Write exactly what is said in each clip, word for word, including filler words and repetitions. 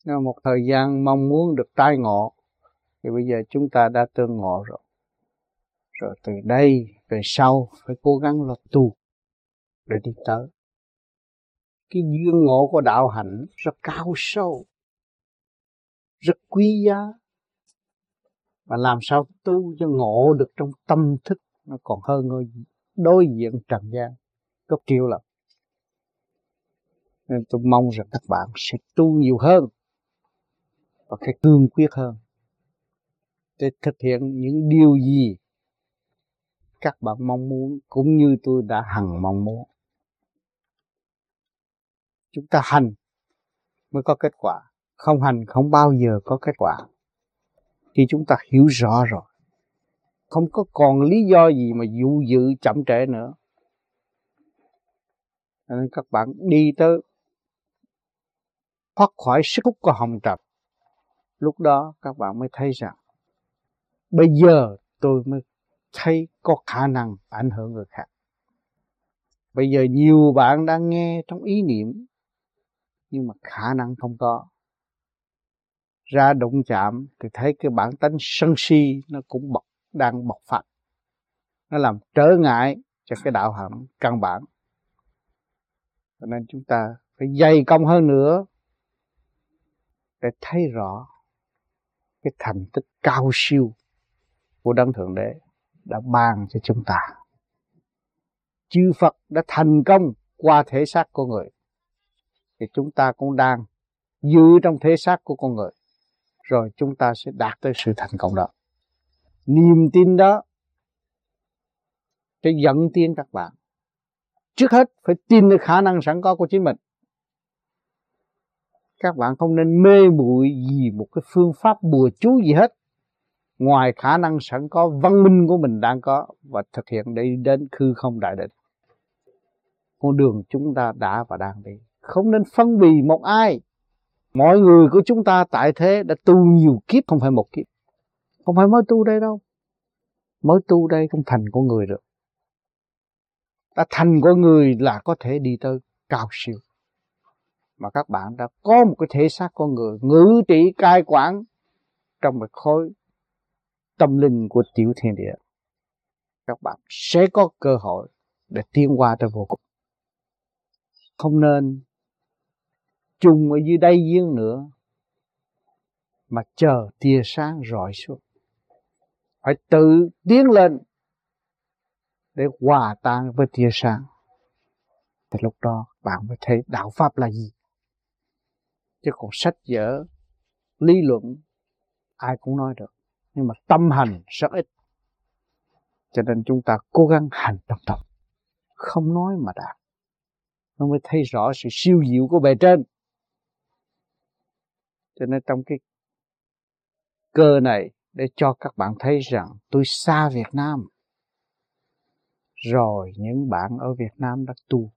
Nhưng một thời gian mong muốn được trai ngộ, thì bây giờ chúng ta đã tương ngộ rồi. Rồi từ đây về sau phải cố gắng là tu để đi tới. Cái duyên ngộ của đạo hạnh rất cao sâu, rất quý giá. Mà làm sao tu cho ngộ được trong tâm thức, nó còn hơn ngôi đối diện trần gian gấp triệu lần. Nên tôi mong rằng các bạn sẽ tu nhiều hơn và phải cương quyết hơn để thực hiện những điều gì các bạn mong muốn, cũng như tôi đã hằng mong muốn. Chúng ta hành mới có kết quả, không hành không bao giờ có kết quả. Khi chúng ta hiểu rõ rồi, không có còn lý do gì mà dụ dự chậm trễ nữa. Nên các bạn đi tới thoát khỏi sức hút của hồng trần, lúc đó các bạn mới thấy rằng bây giờ tôi mới thấy có khả năng ảnh hưởng người khác. Bây giờ nhiều bạn đang nghe trong ý niệm, nhưng mà khả năng không có. Ra đụng chạm thì thấy cái bản tánh sân si nó cũng bộc, đang bộc phát. Nó làm trở ngại cho cái đạo hạnh căn bản. Cho nên chúng ta phải dày công hơn nữa để thấy rõ cái thành tích cao siêu của Đấng Thượng Đế đã ban cho chúng ta. Chư Phật đã thành công qua thể xác của người, thì chúng ta cũng đang giữ trong thể xác của con người, rồi chúng ta sẽ đạt tới sự thành công đó. Niềm tin đó sẽ dẫn tiến các bạn. Trước hết phải tin vào khả năng sẵn có của chính mình. Các bạn không nên mê muội gì một cái phương pháp bùa chú gì hết, ngoài khả năng sẵn có văn minh của mình đang có và thực hiện để đến hư không đại định. Con đường chúng ta đã và đang đi, không nên phân bì một ai. Mọi người của chúng ta tại thế đã tu nhiều kiếp, không phải một kiếp. Không phải mới tu đây đâu. Mới tu đây không thành con người được. Đã thành con người là có thể đi tới cao siêu. Mà các bạn đã có một cái thể xác con người ngự trị cai quản trong một khối tâm linh của tiểu thiên địa. Các bạn sẽ có cơ hội để tiến qua tới vô cùng. Không nên chung ở dưới đáy giếng nữa, mà chờ tia sáng rọi xuống. Phải tự tiến lên để hòa tan với tia sáng. Thì lúc đó bạn mới thấy đạo Pháp là gì. Chứ còn sách vở, lý luận, ai cũng nói được. Nhưng mà tâm hành rất ít. Cho nên chúng ta cố gắng hành trong tâm. Không nói mà đạt. Nó mới thấy rõ sự siêu diệu của bề trên. Cho nên trong cái cơ này, để cho các bạn thấy rằng tôi xa Việt Nam. Rồi những bạn ở Việt Nam đã tu.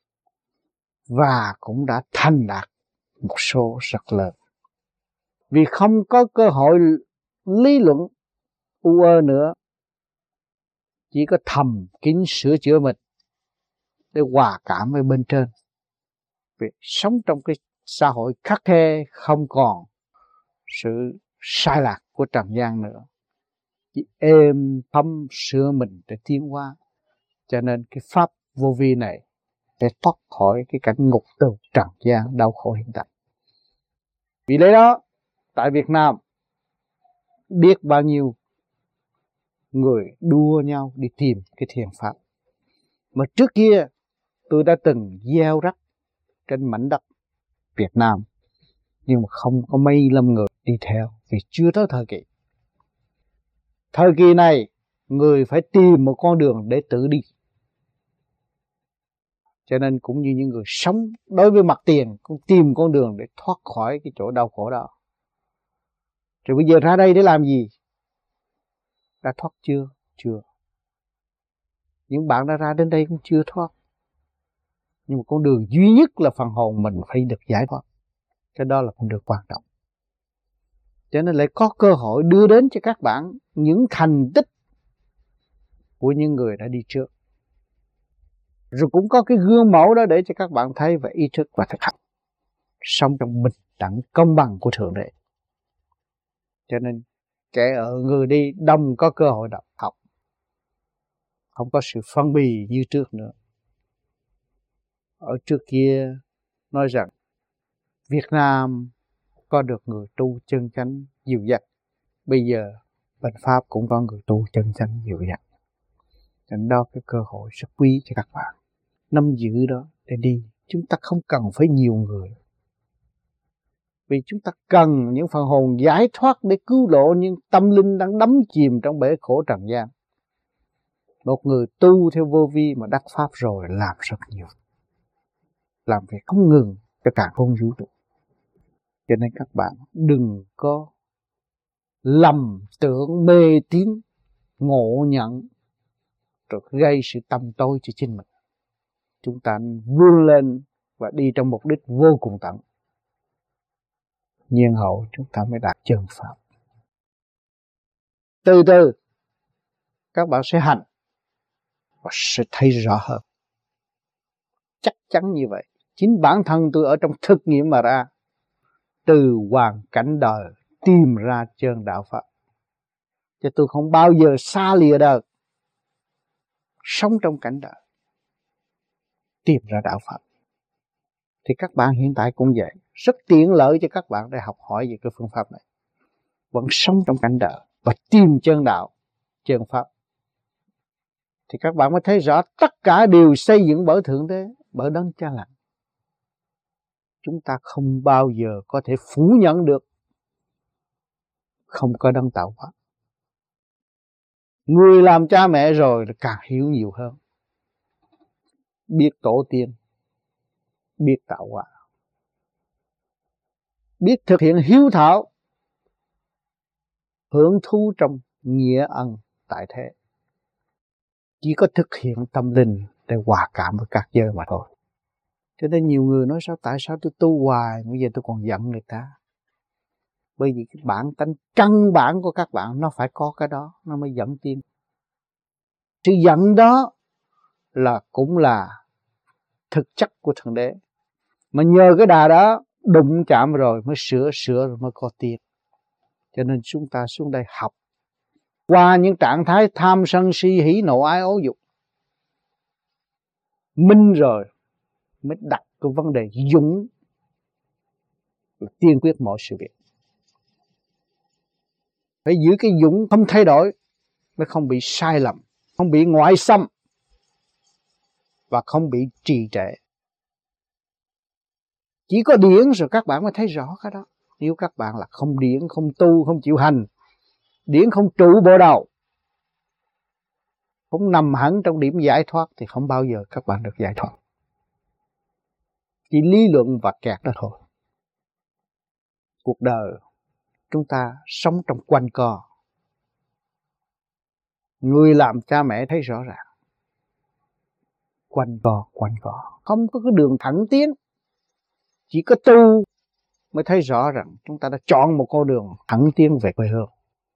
Và cũng đã thành đạt một số rất lớn. Vì không có cơ hội lý luận u ơ nữa, chỉ có thầm kín sửa chữa mình để hòa cảm với bên trên. Vì sống trong cái xã hội khắc khe, không còn sự sai lạc của trần gian nữa, chỉ êm thấm sửa mình để tiến hóa. Cho nên cái pháp vô vi này để thoát khỏi cái cảnh ngục tù trần gian đau khổ hiện tại. Vì lẽ đó, tại Việt Nam, biết bao nhiêu người đua nhau đi tìm cái thiền pháp. Mà trước kia, tôi đã từng gieo rắc trên mảnh đất Việt Nam, nhưng mà không có mấy lâm người đi theo, vì chưa tới thời kỳ. Thời kỳ này, người phải tìm một con đường để tự đi. Cho nên cũng như những người sống đối với mặt tiền, cũng tìm con đường để thoát khỏi cái chỗ đau khổ đó. Rồi bây giờ ra đây để làm gì? Đã thoát chưa? Chưa. Những bạn đã ra đến đây cũng chưa thoát. Nhưng mà con đường duy nhất là phần hồn mình phải được giải thoát. Cái đó là con đường quan trọng. Cho nên lại có cơ hội đưa đến cho các bạn những thành tích của những người đã đi trước. Rồi cũng có cái gương mẫu đó để cho các bạn thấy và ý thức và thực hành. Sống trong bình đẳng công bằng của Thượng Đế. Cho nên kẻ ở người đi đông có cơ hội đọc học, không có sự phân bì như trước nữa. Ở trước kia nói rằng Việt Nam có được người tu chân chánh dìu dắt, bây giờ bên Pháp cũng có người tu chân chánh dìu dắt. Nên đó cái cơ hội rất quý cho các bạn nắm giữ đó để đi. Chúng ta không cần phải nhiều người, vì chúng ta cần những phần hồn giải thoát để cứu độ những tâm linh đang đắm chìm trong bể khổ trần gian. Một người tu theo vô vi mà đắc pháp rồi làm rất nhiều, làm việc không ngừng cho cả không vũ trụ. Cho nên các bạn đừng có lầm tưởng mê tín ngộ nhận rồi gây sự tăm tối cho chính mình. Chúng ta vươn lên và đi trong mục đích vô cùng tận, nhiên hậu chúng ta mới đạt chân pháp. Từ từ các bạn sẽ hành và sẽ thấy rõ hơn. Chắc chắn như vậy. Chính bản thân tôi ở trong thực nghiệm mà ra, từ hoàn cảnh đời tìm ra chân đạo Pháp. Chứ tôi không bao giờ xa lìa đời, sống trong cảnh đời tìm ra đạo Pháp. Thì các bạn hiện tại cũng vậy, rất tiện lợi cho các bạn để học hỏi về cái phương pháp này, vẫn sống trong cảnh đời và tìm chân đạo, chân Pháp. Thì các bạn mới thấy rõ tất cả đều xây dựng bởi Thượng Đế, bởi Đấng Cha Lành. Chúng ta không bao giờ có thể phủ nhận được không có Đấng tạo hóa. Người làm cha mẹ rồi càng hiểu nhiều hơn, biết tổ tiên, biết tạo hóa, biết thực hiện hiếu thảo, hưởng thụ trong nghĩa ân tại thế. Chỉ có thực hiện tâm linh để hòa cảm với các giới mà thôi. Cho nên nhiều người nói sao tại sao tôi tu hoài bây giờ tôi còn giận người ta. Bởi vì cái bản tánh căn bản của các bạn nó phải có cái đó, nó mới dẫn tiên. Sự giận đó là cũng là thực chất của Thượng Đế. Mà nhờ cái đà đó đụng chạm rồi mới sửa sửa rồi mới có tiên. Cho nên chúng ta xuống đây học qua những trạng thái tham sân si hỉ nộ ái ố dục, minh rồi mới đặt cái vấn đề dũng là tiên quyết mọi sự việc. Phải giữ cái dũng không thay đổi mới không bị sai lầm, không bị ngoại xâm và không bị trì trệ. Chỉ có điển rồi các bạn mới thấy rõ cái đó. Nếu các bạn là không điển, không tu, không chịu hành, điển không trụ bộ đầu, không nằm hẳn trong điểm giải thoát thì không bao giờ các bạn được giải thoát. Chỉ lý luận và kẹt đó thôi. Cuộc đời chúng ta sống trong quanh co. Người làm cha mẹ thấy rõ ràng. Quanh co, quanh co. Không có cái đường thẳng tiến. Chỉ có tu mới thấy rõ rằng chúng ta đã chọn một con đường thẳng tiến về quê hương.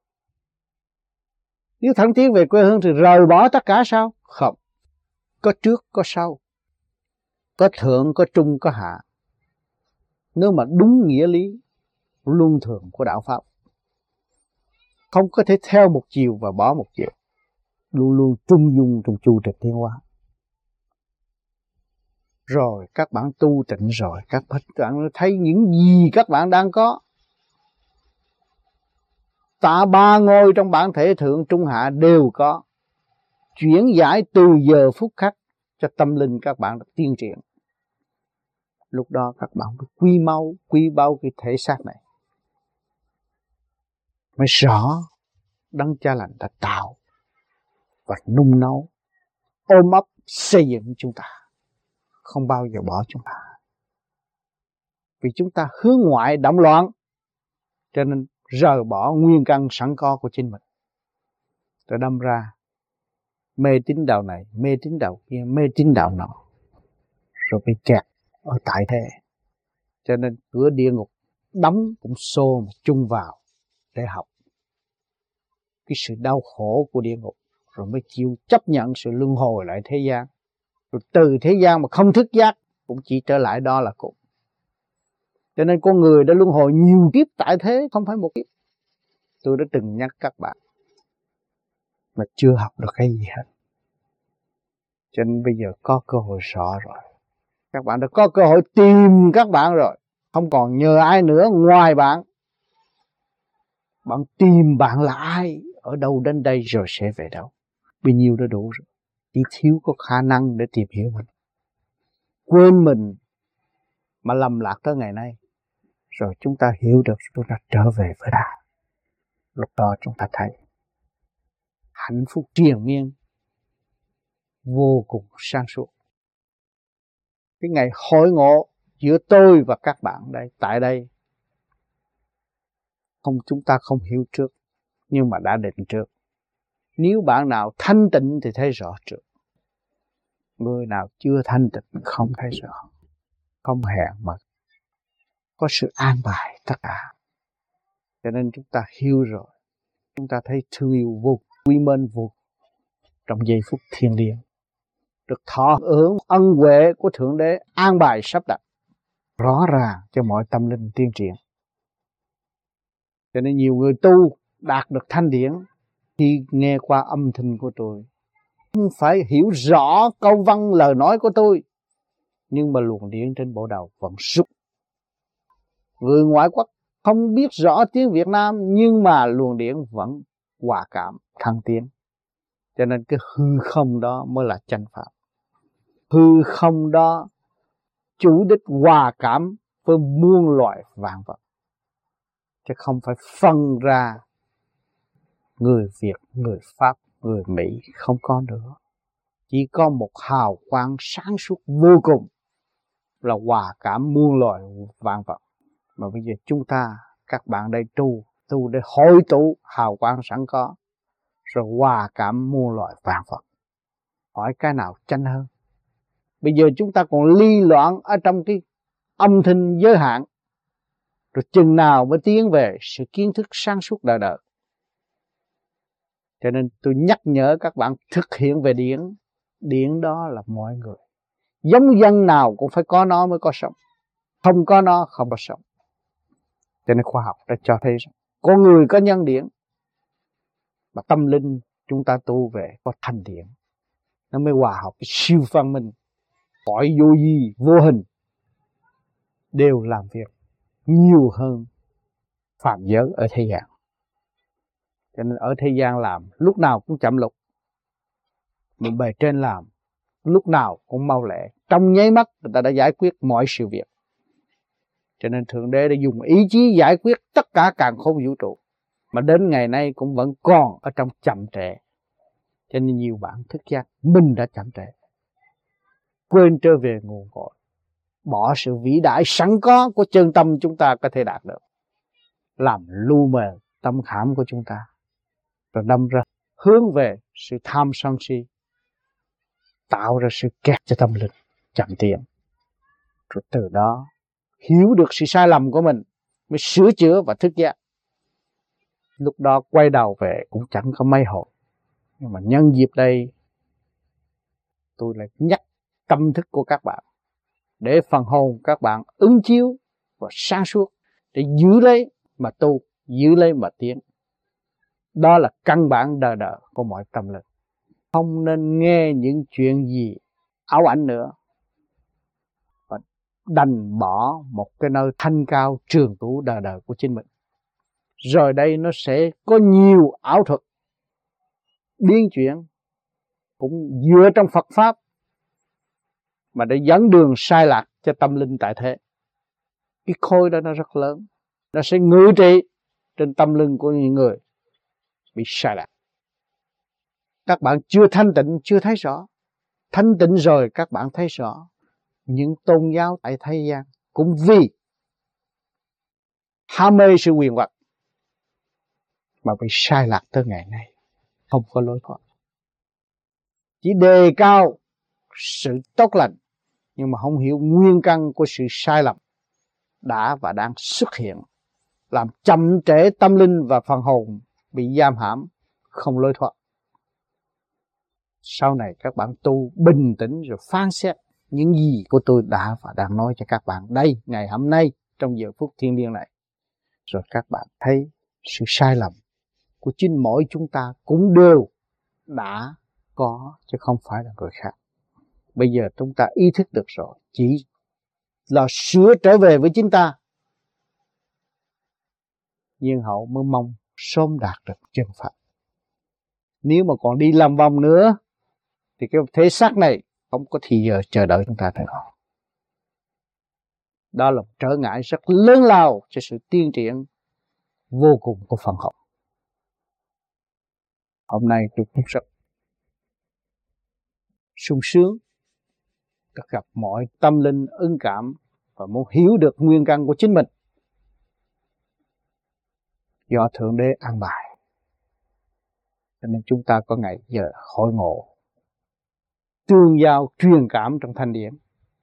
Nếu thẳng tiến về quê hương thì rời bỏ tất cả sao? Không. Có trước, có sau. Có thượng, có trung, có hạ. Nếu mà đúng nghĩa lý luân thường của đạo Pháp, không có thể theo một chiều và bỏ một chiều, luôn luôn trung dung trong chu trình tiến hóa. Rồi các bạn tu tịnh rồi, các bạn thấy những gì các bạn đang có. Tạ ba ngôi trong bản thể thượng trung hạ đều có. Chuyển giải từ giờ phút khắc cho tâm linh các bạn được tiến triển. Lúc đó các bạn mới quy mau, quy bao cái thể xác này. Mới rõ Đấng Cha Lành đã tạo và nung nấu, ôm ấp xây dựng chúng ta, không bao giờ bỏ chúng ta. Vì chúng ta hướng ngoại động loạn, cho nên rời bỏ nguyên căn sẵn có của chính mình, rồi đâm ra mê tín đạo này, mê tín đạo kia, mê tín đạo nọ, rồi bị kẹt ở tại thế. Cho nên cửa địa ngục đóng cũng xô mà chung vào để học cái sự đau khổ của địa ngục, rồi mới chịu chấp nhận sự luân hồi lại thế gian. Rồi từ thế gian mà không thức giác cũng chỉ trở lại đó là cùng. Cho nên con người đã luân hồi nhiều kiếp tại thế, không phải một kiếp. Tôi đã từng nhắc các bạn mà chưa học được cái gì hết. Cho nên bây giờ có cơ hội rõ rồi. Các bạn đã có cơ hội tìm các bạn rồi. Không còn nhờ ai nữa ngoài bạn. Bạn tìm bạn là ai, ở đâu đến đây rồi sẽ về đâu. Bao nhiêu đã đủ rồi. Chỉ thiếu có khả năng để tìm hiểu mình. Quên mình mà lầm lạc tới ngày nay. Rồi chúng ta hiểu được, chúng ta trở về với Đà. Lúc đó chúng ta thấy hạnh phúc triền miên, vô cùng sáng suốt. Cái ngày hội ngộ giữa tôi và các bạn đây, tại đây, không, chúng ta không hiểu trước, nhưng mà đã định trước. Nếu bạn nào thanh tịnh thì thấy rõ trước. Người nào chưa thanh tịnh không thấy rõ. Không hẹn mà có sự an bài tất cả. Cho nên chúng ta hiểu rồi. Chúng ta thấy thương yêu vô quy mến vô trong giây phút thiêng liêng, được thọ hưởng ân huệ của Thượng Đế an bài sắp đặt rõ ràng cho mọi tâm linh tiến triển. Cho nên nhiều người tu đạt được thanh điển khi nghe qua âm thanh của tôi, không phải hiểu rõ câu văn lời nói của tôi, nhưng mà luồng điển trên bộ đầu vẫn rút. Người ngoại quốc không biết rõ tiếng Việt Nam, nhưng mà luồng điển vẫn hòa cảm thăng tiến. Cho nên cái hư không đó mới là chánh pháp. Hư không đó chủ đích hòa cảm với muôn loài vạn vật, chứ không phải phân ra người Việt, người Pháp, người Mỹ, không có nữa. Chỉ có một hào quang sáng suốt vô cùng là hòa cảm muôn loài vạn vật. Mà bây giờ chúng ta, các bạn đây tu, tu để hội tụ hào quang sẵn có, rồi hòa cảm muôn loài vạn vật. Hỏi cái nào chánh hơn? Bây giờ chúng ta còn ly loạn ở trong cái âm thanh giới hạn, rồi chừng nào mới tiến về sự kiến thức sáng suốt đời đời. Cho nên tôi nhắc nhở các bạn thực hiện về điển. Điển đó là mọi người. Giống dân nào cũng phải có nó mới có sống. Không có nó không có sống. Cho nên khoa học đã cho thấy rằng con người có nhân điển, mà tâm linh chúng ta tu về có thanh điển, nó mới hòa hợp cái siêu văn minh. Cõi vô vi vô hình đều làm việc nhiều hơn phàm giới ở thế gian. Cho nên ở thế gian làm lúc nào cũng chậm lục, mà bề trên làm lúc nào cũng mau lẹ. Trong nháy mắt người ta đã giải quyết mọi sự việc. Cho nên Thượng Đế đã dùng ý chí giải quyết tất cả càn khôn vũ trụ, mà đến ngày nay cũng vẫn còn ở trong chậm trễ. Cho nên nhiều bạn thức giác mình đã chậm trễ, quên trở về nguồn cội, bỏ sự vĩ đại sẵn có của chân tâm chúng ta có thể đạt được, làm lu mờ tâm khảm của chúng ta, rồi đâm ra hướng về sự tham sân si, tạo ra sự kẹt cho tâm linh chậm tiến. Rồi từ đó hiểu được sự sai lầm của mình, mới sửa chữa và thức giác. Lúc đó quay đầu về cũng chẳng có mấy hồi. Nhưng mà nhân dịp đây, tôi lại nhắc tâm thức của các bạn, để phần hồn các bạn ứng chiếu và sáng suốt, để giữ lấy mà tu, giữ lấy mà tiến. Đó là căn bản đời đời của mọi tâm linh. Không nên nghe những chuyện gì ảo ảnh nữa, và đành bỏ một cái nơi thanh cao trường tủ đời đời của chính mình. Rồi đây nó sẽ có nhiều ảo thuật biến chuyển, cũng dựa trong Phật Pháp, mà để dẫn đường sai lạc cho tâm linh tại thế. Cái khối đó nó rất lớn, nó sẽ ngự trị trên tâm linh của những người bị sai lạc. Các bạn chưa thanh tịnh, chưa thấy rõ. Thanh tịnh rồi các bạn thấy rõ. Những tôn giáo tại thế gian cũng vì ham mê sự quyền hoặc mà bị sai lạc tới ngày nay, không có lối thoát. Chỉ đề cao sự tốt lành, nhưng mà không hiểu nguyên căn của sự sai lầm đã và đang xuất hiện, làm chậm trễ tâm linh và phần hồn bị giam hãm, không lối thoát. Sau này các bạn tu bình tĩnh rồi phán xét những gì của tôi đã và đang nói cho các bạn đây ngày hôm nay. trong giờ phút thiêng liêng này. Rồi các bạn thấy sự sai lầm của chính mỗi chúng ta cũng đều đã có, chứ không phải là người khác. Bây giờ chúng ta ý thức được rồi, chỉ là sửa trở về với chính ta. Nhiên hậu mới mong sớm đạt được chân Phật. Nếu mà còn đi làm vòng nữa thì cái thể xác này không có thì giờ chờ đợi chúng ta nữa. Đó là một trở ngại rất lớn lao cho sự tiến triển vô cùng của phần hậu. Hôm nay tôi cũng rất sung sướng được gặp mọi tâm linh ứng cảm và muốn hiểu được nguyên căn của chính mình do Thượng Đế an bài. Cho nên chúng ta có ngày giờ hội ngộ, tương giao truyền cảm trong thanh điển.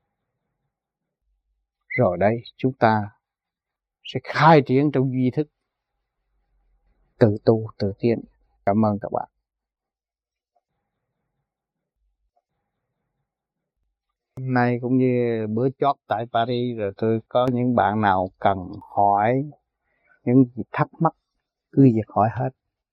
Rồi đây chúng ta sẽ khai triển trong duy thức, tự tu tự tiến. Cảm ơn các bạn. Hôm nay cũng như bữa chót tại Paris rồi, tôi có những bạn nào cần hỏi những gì thắc mắc cứ việc hỏi hết.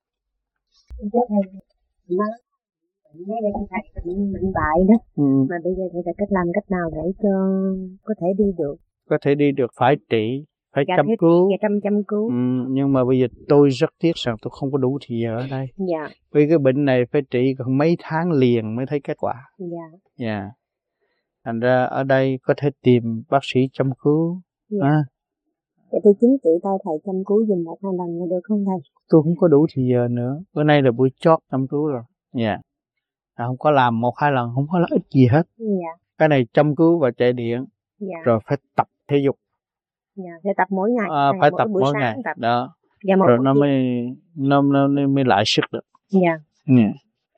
Mấy đây con thầy bệnh bệnh bại đó, ừ. Mà bây giờ phải cách làm cách nào để cho có thể đi được? Có thể đi được phải trị, phải dạ, chăm cứu. Dạ, chăm chăm cứu. Ừ, nhưng mà bây giờ tôi rất tiếc rằng tôi không có đủ thì giờ ở đây. Dạ. Vì cái bệnh này phải trị còn mấy tháng liền mới thấy kết quả. Dạ. Dạ. Thành ra ở đây có thể tìm bác sĩ chăm cứu. Dạ. À. Dạ, tôi chính tự tay thầy chăm cứu dùm một hai lần được không thầy? Tôi không có đủ thì giờ nữa. Bữa nay là buổi chót chăm cứu rồi. Dạ. À, không có làm một hai lần không có lợi ích gì hết. Dạ. Cái này chăm cứu và chạy điện. Dạ. Rồi phải tập thể dục. Dạ, phải tập mỗi ngày. À, phải tập mỗi ngày. Tập. Đó. Dạ, rồi nó mới, nó, nó, nó mới lại sức được. Dạ. Yeah.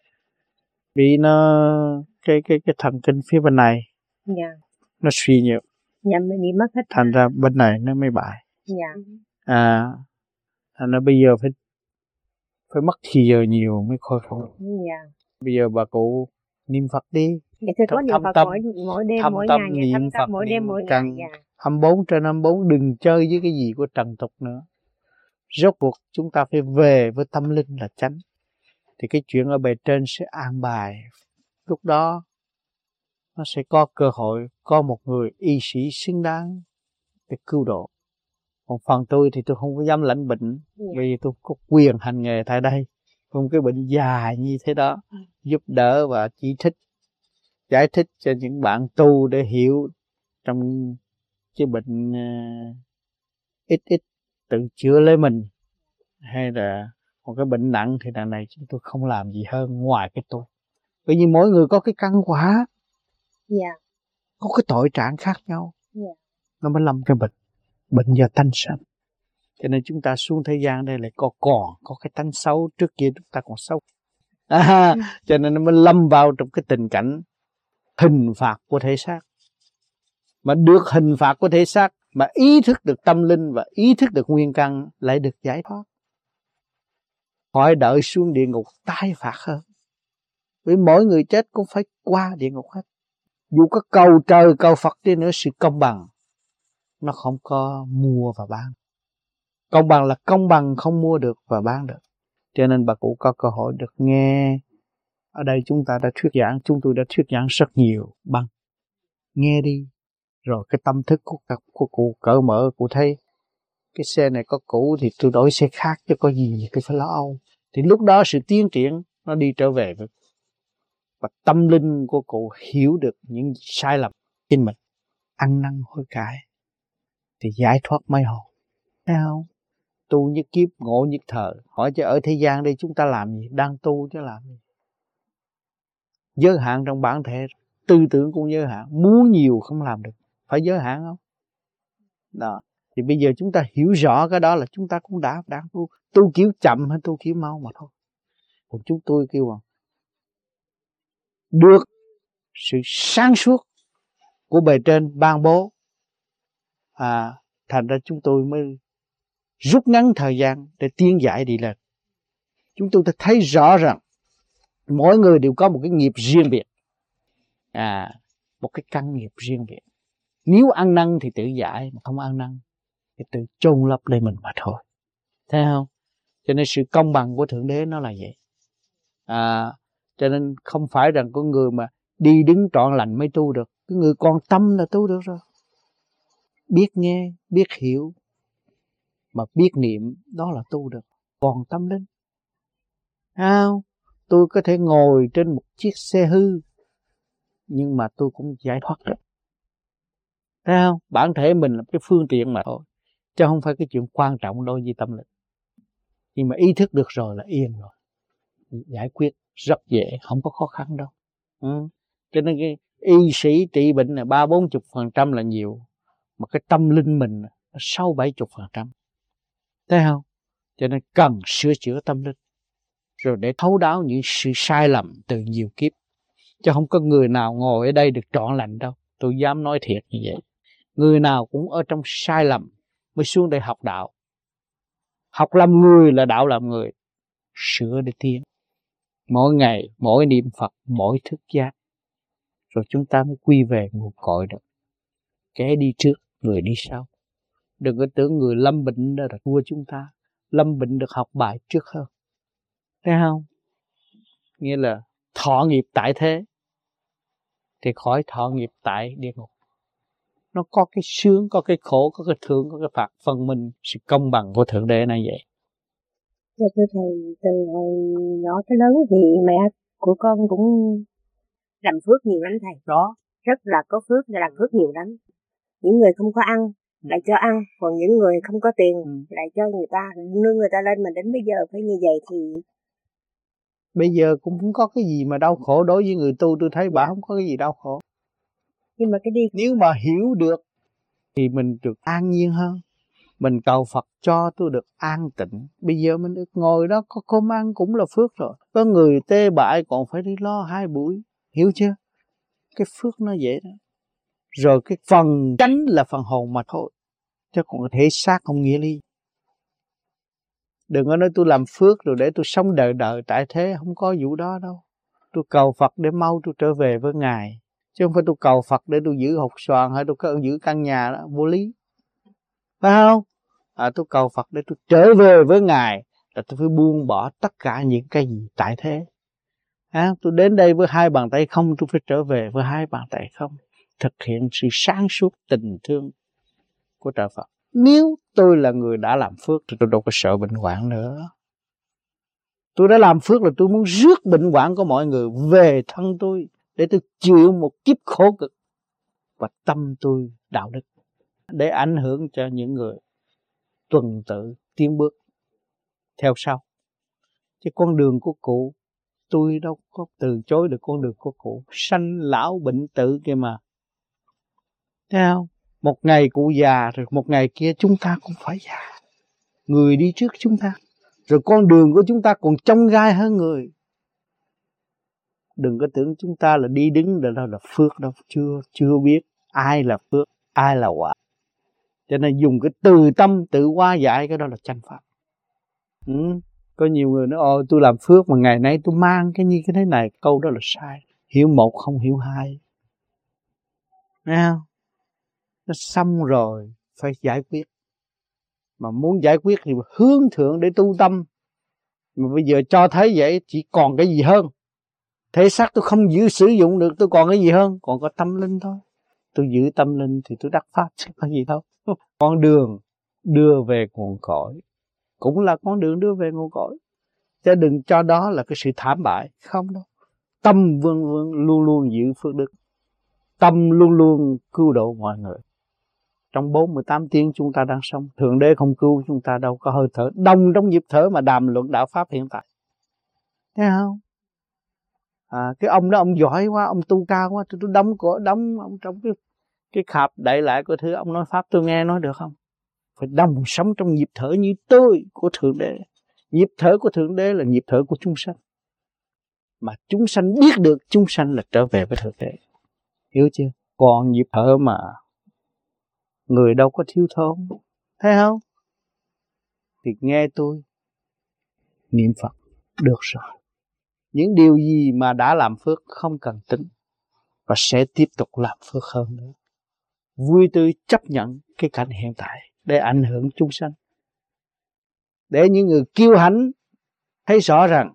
Vì nó cái cái cái thần kinh phía bên này. Dạ. Nó suy nhược. Dạ, mới bị mất hết. Thành ra bên này nó mới bại. Dạ. À, thành ra bây giờ phải phải mất thì giờ nhiều mới khôi phục. Dạ. Bây giờ bà cụ niệm Phật đi. Dạ, thưa có niệm Phật tâm, mỗi, mỗi đêm thâm mỗi tâm, ngày. Niệm Thâm Phật, tâm mỗi đêm mỗi ngày. Dạ. hai mươi bốn trên hai mươi bốn đừng chơi với cái gì của trần tục nữa. Rốt cuộc chúng ta phải về với tâm linh là chánh. Thì cái chuyện ở bề trên sẽ an bài. Lúc đó nó sẽ có cơ hội có một người y sĩ xứng đáng để cứu độ. Còn phần tôi thì tôi không có dám lãnh bệnh. Yeah. Vì tôi có quyền hành nghề tại đây. Không cái bệnh dài như thế đó. Mm. Giúp đỡ và chỉ thích, giải thích cho những bạn tu để hiểu trong cái bệnh uh, ít ít tự chữa lấy mình. Hay là một cái bệnh nặng thì đằng này chúng tôi không làm gì hơn ngoài cái tu. Bởi vì mỗi người có cái căn quả. Yeah. Có cái tội trạng khác nhau. Yeah. Nó mới lâm cái bệnh. Bệnh do tánh sanh. Cho nên chúng ta xuống thế gian đây lại có còn có cái tánh xấu, trước kia chúng ta còn xấu. À, cho nên nó mới lâm vào trong cái tình cảnh hình phạt của thể xác. Mà được hình phạt của thể xác mà ý thức được tâm linh và ý thức được nguyên căn lại được giải thoát. Khỏi đợi xuống địa ngục tái phạt hơn. Vì mỗi người chết cũng phải qua địa ngục hết. Dù có cầu trời cầu Phật đi nữa, sự công bằng nó không có mua và bán. Công bằng là công bằng, không mua được và bán được. Cho nên bà cụ có cơ hội được nghe. Ở đây chúng ta đã thuyết giảng, chúng tôi đã thuyết giảng rất nhiều bằng. Nghe đi. Rồi cái tâm thức của, của cụ cởi mở, cụ thấy cái xe này có cũ thì tôi đổi xe khác chứ có gì cái phải lo âu. Thì lúc đó sự tiến triển nó đi trở về với. Và tâm linh của cụ hiểu được những sai lầm trên mình. Ăn năn hối cải. Thì giải thoát mấy hồn. Thấy không? Tu nhất kiếp, ngộ nhất thời. Hỏi chứ ở thế gian đây chúng ta làm gì? Đang tu chứ làm gì? Giới hạn trong bản thể. Tư tưởng cũng giới hạn. Muốn nhiều không làm được. Phải giới hạn không? Đó. Thì bây giờ chúng ta hiểu rõ cái đó là chúng ta cũng đã đang tu. Tu kiểu chậm hay tu kiểu mau mà thôi. Còn chúng tôi kêu bằng được sự sáng suốt của bề trên ban bố. À, thành ra chúng tôi mới rút ngắn thời gian để tiến giải đi lên. Chúng tôi đã thấy rõ rằng mỗi người đều có một cái nghiệp riêng biệt. À, một cái căn nghiệp riêng biệt. Nếu ăn năn thì tự giải, mà không ăn năn cái tự chôn lấp lên mình mà thôi. Thấy không? Cho nên sự công bằng của Thượng Đế nó là vậy. À, cho nên không phải rằng có người mà đi đứng trọn lành mới tu được. Cái người còn tâm là tu được rồi. Biết nghe, biết hiểu, mà biết niệm, đó là tu được. Còn tâm linh. Thấy không? Tôi có thể ngồi trên một chiếc xe hư, nhưng mà tôi cũng giải thoát được. Thấy không? Bản thể mình là cái phương tiện mà thôi, chứ không phải cái chuyện quan trọng đối với tâm linh. Nhưng mà ý thức được rồi là yên rồi. Giải quyết rất dễ, không có khó khăn đâu. Ừ. Cho nên cái y sĩ trị bệnh là ba bốn chục phần trăm là nhiều, mà cái tâm linh mình là sáu bảy chục phần trăm. Thấy không? Cho nên cần sửa chữa tâm linh, rồi để thấu đáo những sự sai lầm từ nhiều kiếp. Chứ không có người nào ngồi ở đây được trọn lành đâu. Tôi dám nói thiệt như vậy. Người nào cũng ở trong sai lầm mới xuống đây học đạo. Học làm người là đạo làm người. Sửa để tiến. Mỗi ngày, mỗi niệm Phật, mỗi thức giác, rồi chúng ta mới quy về nguồn cội được. Kẻ đi trước, người đi sau. Đừng có tưởng người lâm bệnh đó là thua chúng ta. Lâm bệnh được học bài trước hơn. Thấy không? Nghĩa là thọ nghiệp tại thế thì khỏi thọ nghiệp tại địa ngục. Nó có cái sướng, có cái khổ, có cái thương, có cái phạt, phân minh sự công bằng của Thượng Đế là vậy. Dạ thưa thầy, từ hồi nhỏ tới lớn thì mẹ của con cũng làm phước nhiều lắm thầy. Đó. Rất là có phước, làm phước nhiều lắm. Những người không có ăn lại cho ăn, còn những người không có tiền ừ. lại cho người ta, nương người ta lên, mà đến bây giờ phải như vậy thì... Bây giờ cũng không có cái gì mà đau khổ. Đối với người tu tôi thấy bà không có cái gì đau khổ. Nhưng mà cái đi... Nếu mà hiểu được thì mình được an nhiên hơn. Mình cầu Phật cho tôi được an tịnh. Bây giờ mình được ngồi đó có cơm ăn cũng là phước rồi. Có người tê bại còn phải đi lo hai buổi. Hiểu chưa? Cái phước nó vậy đó. Rồi cái phần tránh là phần hồn mà thôi. Chứ còn thể xác không nghĩa lý. Đừng có nói tôi làm phước rồi để tôi sống đời đời tại thế. Không có vụ đó đâu. Tôi cầu Phật để mau tôi trở về với Ngài. Chứ không phải tôi cầu Phật để tôi giữ hột xoàn hay tôi giữ căn nhà đó. Vô lý. Phải không? À, tôi cầu Phật để tôi trở về với Ngài. Là tôi phải buông bỏ tất cả những cái gì tại thế. À, tôi đến đây với hai bàn tay không, tôi phải trở về với hai bàn tay không. Thực hiện sự sáng suốt tình thương của trời Phật. Nếu tôi là người đã làm phước thì tôi đâu có sợ bệnh hoạn nữa. Tôi đã làm phước là tôi muốn rước bệnh hoạn của mọi người về thân tôi để tôi chịu một kiếp khổ cực. Và tâm tôi đạo đức để ảnh hưởng cho những người tuần tự tiến bước theo sau. Chứ con đường của cụ tôi đâu có từ chối được con đường của cụ. Sanh lão bệnh tử kia mà. Thấy không? Một ngày cụ già rồi một ngày kia chúng ta cũng phải già. Người đi trước chúng ta. Rồi con đường của chúng ta còn chông gai hơn người. Đừng có tưởng chúng ta là đi đứng là, là, là phước đâu. Chưa, chưa biết ai là phước, ai là quả. Cho nên dùng cái từ tâm tự hóa giải cái đó là chánh pháp. Ừ. Có nhiều người nói ồ tôi làm phước mà ngày nay tôi mang cái như cái thế này. Câu đó là sai. Hiểu một không hiểu hai. Nghe không? Nó xong rồi phải giải quyết. Mà muốn giải quyết thì hướng thượng để tu tâm. Mà bây giờ cho thấy vậy chỉ còn cái gì hơn. Thể xác tôi không giữ sử dụng được, tôi còn cái gì hơn? Còn có tâm linh thôi. Tôi giữ tâm linh thì tôi đắc pháp chứ có gì đâu. Con đường đưa về nguồn cội cũng là con đường đưa về nguồn cội. Chứ đừng cho đó là cái sự thảm bại. Không đâu. Tâm vương vương luôn luôn giữ phước đức. Tâm luôn luôn cứu độ mọi người. Trong bốn mươi tám tiếng chúng ta đang sống, Thượng Đế không cứu chúng ta đâu có hơi thở. Đông trong nhịp thở mà đàm luận đạo Pháp hiện tại. Thấy không? À, cái ông đó ông giỏi quá, ông tu cao quá, tôi, tôi đóng cổ, đóng ông trong cái, cái khạp đậy lại của thứ ông nói Pháp tôi nghe nói được không? Phải đồng sống trong nhịp thở như tôi của Thượng Đế. Nhịp thở của Thượng Đế là nhịp thở của chúng sanh. Mà chúng sanh biết được chúng sanh là trở về với Thượng Đế. Hiểu chưa? Còn nhịp thở mà người đâu có thiếu thốn. Thấy không? Thì nghe tôi niệm Phật được rồi. Những điều gì mà đã làm phước không cần tính. Và sẽ tiếp tục làm phước hơn nữa. Vui tươi chấp nhận cái cảnh hiện tại. để ảnh hưởng chúng sanh. Để những người kiêu hãnh thấy rõ rằng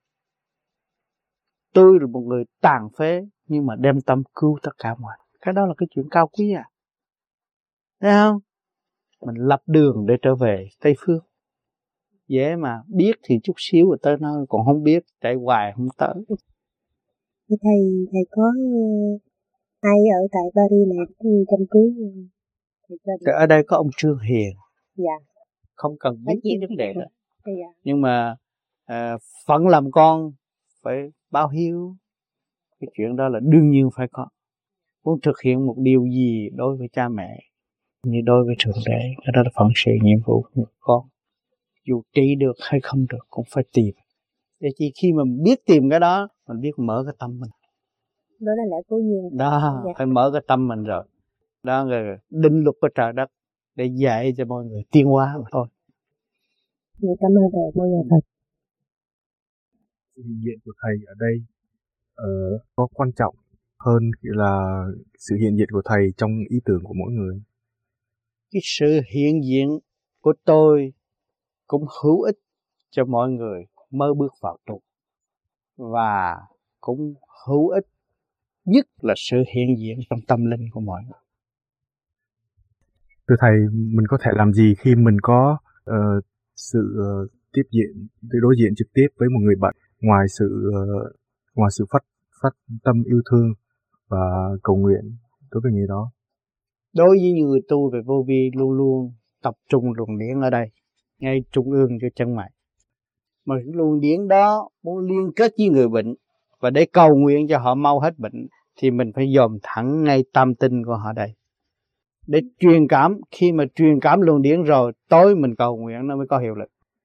tôi là một người tàn phế nhưng mà đem tâm cứu tất cả mọi. Cái đó là cái chuyện cao quý à. Thấy không? Mình lập đường để trở về Tây Phương. Dễ mà, biết thì chút xíu rồi tới nơi, còn không biết chạy hoài không tới. Thầy, thầy có ai ở tại Paris này chăm cứu? Thì ở đây có ông Trương Hiền. Dạ. Không cần biết cái vấn đề đó. Dạ. Nhưng mà à, phận làm con phải báo hiếu. Cái chuyện đó là đương nhiên phải có. Muốn thực hiện một điều gì đối với cha mẹ, như đối với Thượng Đế, cái đó là phận sự nhiệm vụ của con. Dù trị được hay không được cũng phải tìm. Để chỉ khi mà biết tìm cái đó, mình biết mở cái tâm mình. Đó là lẽ cố nhiên. Đó, dạ. Phải mở cái tâm mình rồi. Đó là định luật của trời đất để dạy cho mọi người tiến hóa mà thôi. Dạ, cảm ơn thầy, vô nhà Phật. Hiện diện của thầy ở đây uh, có quan trọng hơn là sự hiện diện của thầy trong ý tưởng của mỗi người. Cái sự hiện diện của tôi cũng hữu ích cho mọi người mới bước vào tu, và cũng hữu ích nhất là sự hiện diện trong tâm linh của mọi người. Thưa thầy, mình có thể làm gì khi mình có uh, sự uh, tiếp diện, đối diện trực tiếp với một người bệnh, ngoài sự uh, ngoài sự phát phát tâm yêu thương và cầu nguyện đối với người đó? Đối với những người tu về vô vi luôn luôn tập trung luồng điển ở đây, ngay trung ương cho chân mày. Mà luồng điển đó muốn liên kết với người bệnh và để cầu nguyện cho họ mau hết bệnh thì mình phải dòm thẳng ngay tam tinh của họ đây. Để truyền cảm, khi mà truyền cảm luồng điển rồi, tối mình cầu nguyện nó mới có hiệu lực.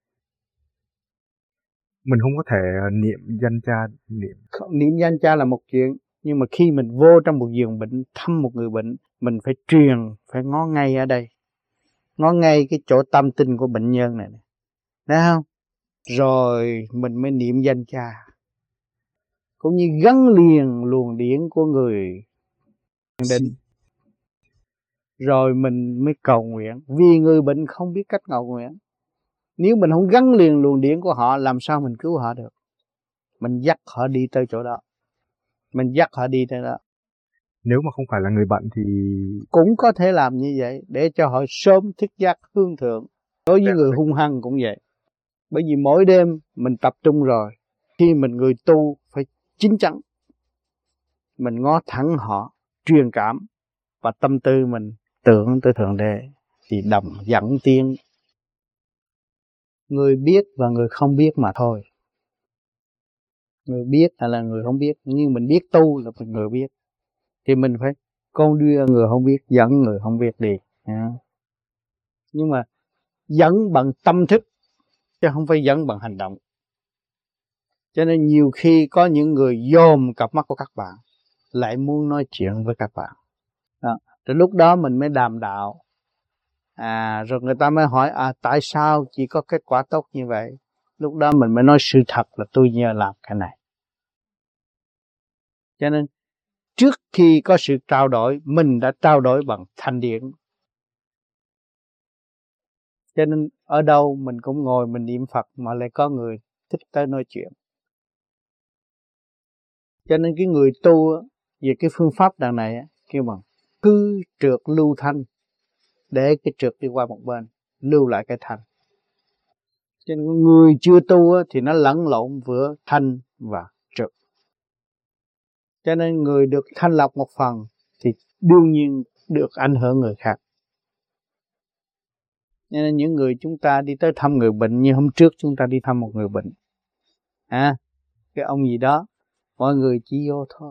Mình không có thể niệm danh cha, niệm niệm danh cha là một chuyện, nhưng mà khi mình vô trong một giường bệnh, thăm một người bệnh, mình phải truyền, phải ngó ngay ở đây, ngó ngay cái chỗ tâm tinh của bệnh nhân này, thấy không? Rồi mình mới niệm danh cha, cũng như gắn liền luồng điển của người định. Rồi mình mới cầu nguyện, vì người bệnh không biết cách cầu nguyện. Nếu mình không gắn liền luồng điển của họ, làm sao mình cứu họ được? Mình dắt họ đi tới chỗ đó, mình dắt họ đi tới đó. Nếu mà không phải là người bệnh thì cũng có thể làm như vậy để cho họ sớm thức giác hướng thượng. Đối với người hung hăng cũng vậy. Bởi vì mỗi đêm mình tập trung rồi, khi mình người tu phải chín chắn, mình ngó thẳng họ, truyền cảm, và tâm tư mình tưởng tới Thượng Đế thì đồng dẫn tiến. Người biết và người không biết mà thôi. Người biết hay là người không biết, nhưng mình biết tu là mình người biết, thì mình phải con đưa người không biết, dẫn người không biết đi. Nhưng mà dẫn bằng tâm thức chứ không phải dẫn bằng hành động. Cho nên nhiều khi có những người dòm cặp mắt của các bạn lại muốn nói chuyện với các bạn đó. Rồi lúc đó mình mới đàm đạo, à, rồi người ta mới hỏi à, tại sao chỉ có kết quả tốt như vậy. Lúc đó mình mới nói sự thật là tôi nhờ làm cái này. Cho nên trước khi có sự trao đổi, mình đã trao đổi bằng thanh điển. Cho nên ở đâu mình cũng ngồi mình niệm Phật mà lại có người thích tới nói chuyện. Cho nên cái người tu về cái phương pháp đằng này kêu bằng cứ trượt lưu thanh, để cái trượt đi qua một bên, lưu lại cái thanh. Cho nên người chưa tu thì nó lẫn lộn giữa thanh và trượt. Cho nên người được thanh lọc một phần thì đương nhiên được ảnh hưởng người khác. Cho nên những người chúng ta đi tới thăm người bệnh, như hôm trước chúng ta đi thăm một người bệnh, à, cái ông gì đó, mọi người chỉ vô thôi.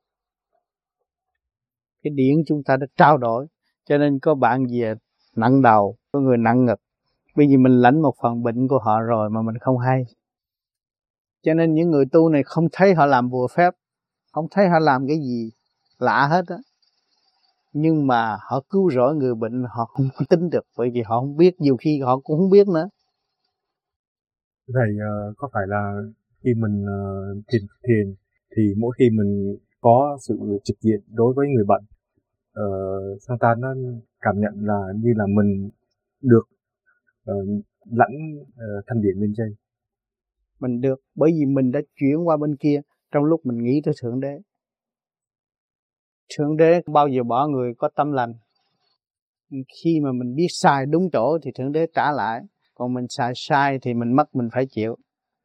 Cái điển chúng ta đã trao đổi, cho nên có bạn về nặng đầu, có người nặng ngực, bởi vì mình lãnh một phần bệnh của họ rồi mà mình không hay. Cho nên những người tu này không thấy họ làm bùa phép, không thấy họ làm cái gì lạ hết á, nhưng mà họ cứu rỗi người bệnh họ không tính được, bởi vì họ không biết, nhiều khi họ cũng không biết nữa. Thầy, uh, có phải là khi mình uh, thiền thiền thì mỗi khi mình có sự trực diện đối với người bệnh, uh, Satan nó cảm nhận là như là mình được uh, lãnh uh, thanh điển bên trên. Mình được bởi vì mình đã chuyển qua bên kia trong lúc mình nghĩ tới Thượng Đế. Thượng Đế bao giờ bỏ người có tâm lành. Khi mà mình biết sai đúng chỗ thì Thượng Đế trả lại. Còn mình xài sai thì mình mất, mình phải chịu.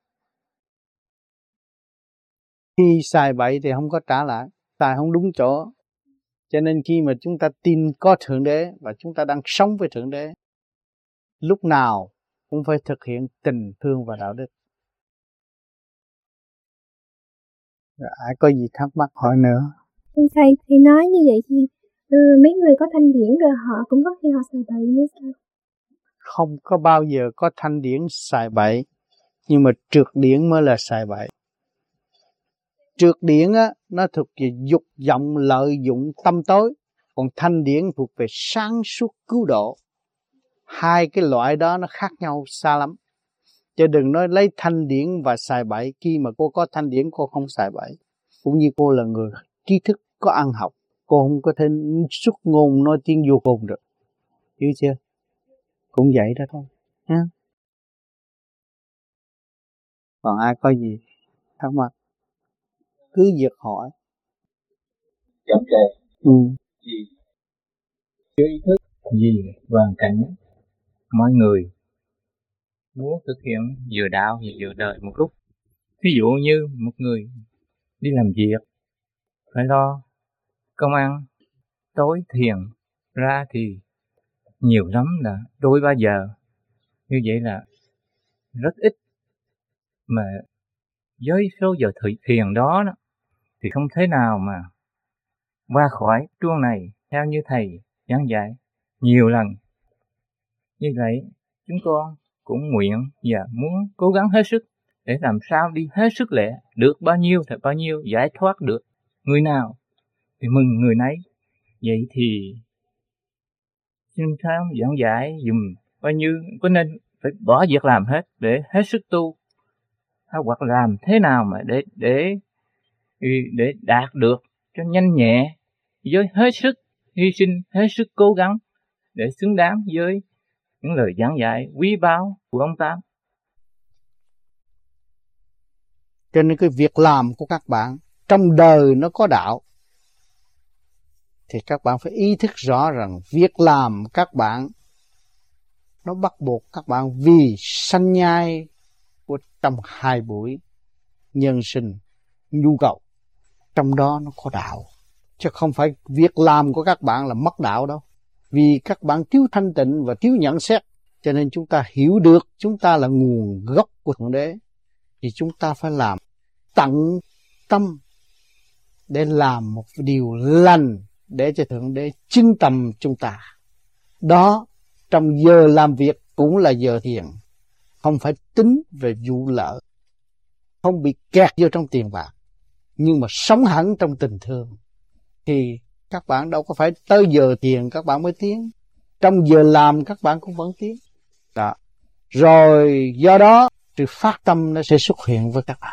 Khi xài bậy thì không có trả lại, xài không đúng chỗ. Cho nên khi mà chúng ta tin có Thượng Đế và chúng ta đang sống với Thượng Đế, lúc nào cũng phải thực hiện tình thương và đạo đức. Rồi, ai có gì thắc mắc hỏi nữa? Thầy, thầy nói như vậy thì ừ, mấy người có thanh điển rồi họ cũng có khi họ xài bậy nữa sao? Không có bao giờ có thanh điển xài bậy, nhưng mà trượt điển mới là xài bậy. Trượt điển á, nó thuộc về dục vọng lợi dụng tâm tối, còn thanh điển thuộc về sáng suốt cứu độ. Hai cái loại đó nó khác nhau xa lắm. Chứ đừng nói lấy thanh điển và xài bậy. Khi mà cô có thanh điển cô không xài bậy. Cũng như cô là người trí thức có ăn học, cô không có thể xuất ngôn nói tiếng vô cùng được. Hiểu chưa? Cũng vậy đó thôi. Ha? Còn ai có gì thắc mắc cứ việc hỏi. Chậm kề. Ừ. Gì? Chưa ý thức gì hoàn cảnh mọi người muốn thực hiện vừa đạo vừa đời một lúc. Ví dụ như một người đi làm việc phải lo công ăn tối thiền ra thì nhiều lắm là đôi ba giờ. Như vậy là rất ít, mà với số giờ thị thiền đó, đó thì không thể nào mà qua khỏi chuông này theo như thầy giảng dạy nhiều lần. Như vậy chúng con cũng nguyện và muốn cố gắng hết sức để làm sao đi hết sức lệ, được bao nhiêu thì bao nhiêu, giải thoát được người nào thì mừng người nấy. Vậy thì xin sao giảng giải dùm bao nhiêu có nên phải bỏ việc làm hết để hết sức tu, hay hoặc làm thế nào mà để để để đạt được cho nhanh nhẹ, với hết sức hy sinh, hết sức cố gắng để xứng đáng với những lời giảng dạy quý báu của ông Tám. Cho nên cái việc làm của các bạn trong đời nó có đạo, thì các bạn phải ý thức rõ rằng việc làm các bạn nó bắt buộc các bạn vì sanh nhai của trong hai buổi nhân sinh nhu cầu, trong đó nó có đạo, chứ không phải việc làm của các bạn là mất đạo đâu. Vì các bạn thiếu thanh tịnh và thiếu nhận xét, cho nên chúng ta hiểu được chúng ta là nguồn gốc của Thượng Đế, thì chúng ta phải làm tận tâm để làm một điều lành để cho Thượng Đế chứng tâm chúng ta. Đó, trong giờ làm việc cũng là giờ thiền, không phải tính về vụ lợi, không bị kẹt vô trong tiền bạc, nhưng mà sống hẳn trong tình thương. Thì các bạn đâu có phải tới giờ thiền các bạn mới tiến, trong giờ làm các bạn cũng vẫn tiến. Đó. Rồi do đó sự phát tâm nó sẽ xuất hiện với các bạn.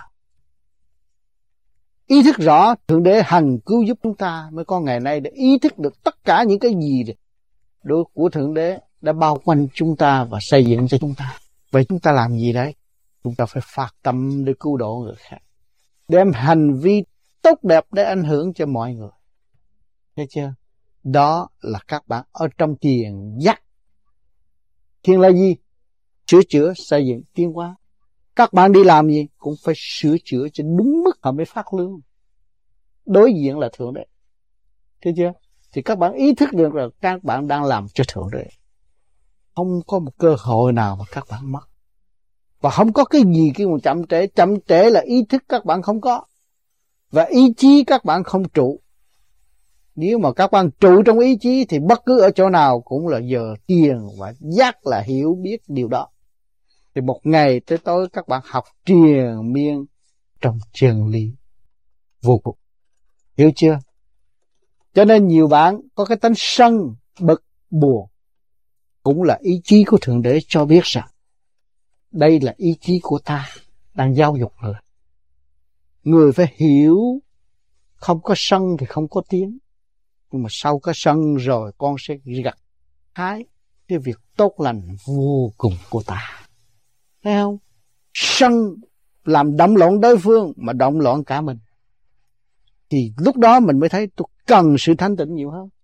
Ý thức rõ Thượng Đế hằng cứu giúp chúng ta mới có ngày nay để ý thức được tất cả những cái gì đối của Thượng Đế đã bao quanh chúng ta và xây dựng cho chúng ta. Vậy chúng ta làm gì đấy? Chúng ta phải phát tâm để cứu độ người khác, đem hành vi tốt đẹp để ảnh hưởng cho mọi người. Thấy chưa? Đó là các bạn ở trong thiền giác. Thiền là gì? Sửa chữa, xây dựng, tiến hóa. Các bạn đi làm gì cũng phải sửa chữa cho đúng mức họ mới phát lương. Đối diện là Thượng Đế. Thấy chưa? Thì các bạn ý thức được là các bạn đang làm cho Thượng Đế. Không có một cơ hội nào mà các bạn mất. Và không có cái gì cái mà chậm trễ. Chậm trễ là ý thức các bạn không có, và ý chí các bạn không trụ. Nếu mà các bạn trụ trong ý chí thì bất cứ ở chỗ nào cũng là giờ thiền và giác là hiểu biết điều đó. Thì một ngày tới tối các bạn học triền miên trong chân lý vô cùng. Hiểu chưa? Cho nên nhiều bạn có cái tánh sân, bực, buồn, cũng là ý chí của Thượng Đế cho biết rằng đây là ý chí của ta đang giáo dục người. Người phải hiểu, không có sân thì không có tiếng. Nhưng mà sau có sân rồi con sẽ gặt hái cái việc tốt lành vô cùng của ta. Thấy không? Sân làm động loạn đối phương mà động loạn cả mình. Thì lúc đó mình mới thấy tôi cần sự thanh tịnh nhiều hơn.